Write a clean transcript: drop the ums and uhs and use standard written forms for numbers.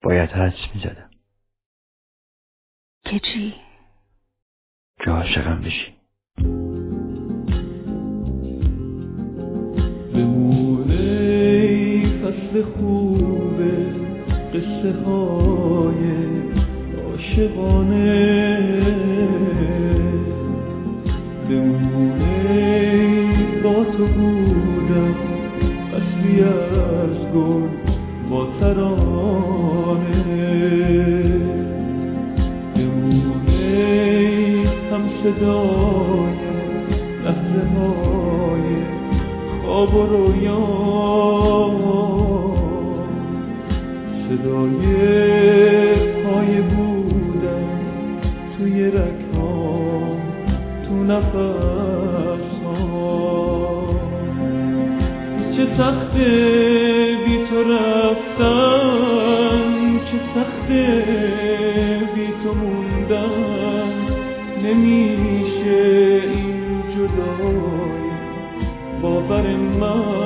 باید حدس میزدم که چی؟ که عاشقم بشی. بمونه فصل خوبه قصه های عاشقانه، بمونه با تو بودم فصلی از گل با ترانه، بمونه هم صدای لحظه های خواب و رویا، صدای پای بودن توی رکام، تو نفس ها. چه سخته بی تو رفتن، چه سخته بی تو موندن، نمیشه این جدایی باور من.